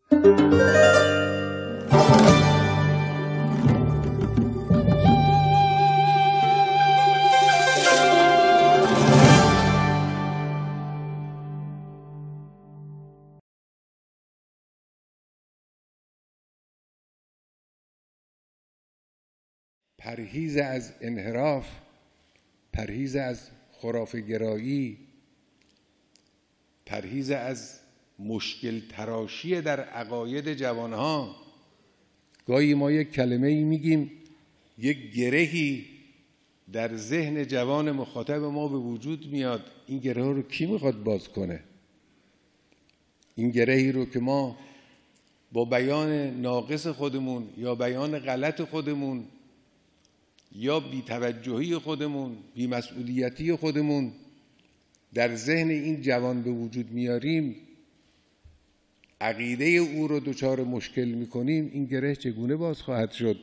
پرهیز از انحراف، پرهیز از خرافه‌گرایی، پرهیز از مشکل تراشی در عقاید جوانها. گاهی ما یک کلمه ای میگیم، یک گرهی در ذهن جوان مخاطب ما به وجود میاد. این گره رو کی میخواد باز کنه؟ این گرهی رو که ما با بیان ناقص خودمون یا بیان غلط خودمون یا بی‌توجهی خودمون، بی‌مسئولیتی خودمون در ذهن این جوان به وجود میاریم، عقیده او رو دچار مشکل میکنیم، این گره چگونه باز خواهد شد؟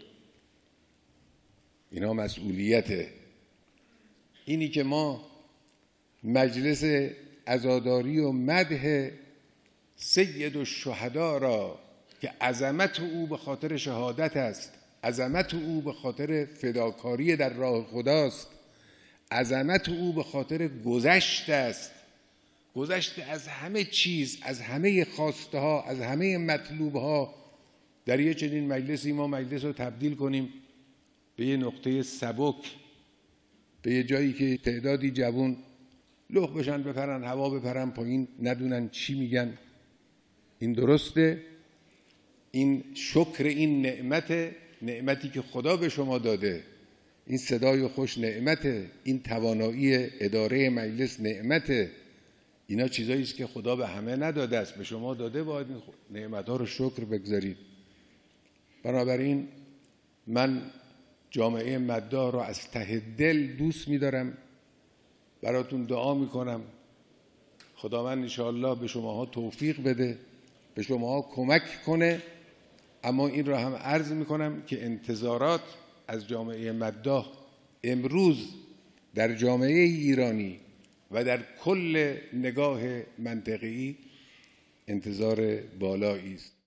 اینا مسئولیته. اینی که ما مجلس عزاداری و مدح سید الشهدا را که عظمت او به خاطر شهادت است، عظمت او به خاطر فداکاری در راه خداست، عظمت او به خاطر گذشت است، گذشت از همه چیز، از همه خواسته ها، از همه مطلوب ها. در یه چنین مجلسی ما مجلس رو تبدیل کنیم به یه نقطه سبک، به یه جایی که تعدادی جوان لخ بشن، بپرن هوا، بپرن پایین، ندونن چی میگن. این درسته؟ این شکر این نعمتی که خدا به شما داده، این صدای خوش نعمته، این توانایی اداره مجلس نعمته. اینا چیزایی است که خدا به همه نداده است، به شما داده، باید این نعمت‌ها رو شکر بگذارید. بنابراین من جامعه مداح رو از ته دل دوست می‌دارم، براتون دعا می‌کنم خداوند انشاءالله به شماها توفیق بده، به شماها کمک کنه. اما این را هم عرض می‌کنم که انتظارات از جامعه مداح امروز در جامعه ایرانی و در کل نگاه منطقه‌ای انتظار بالایی است.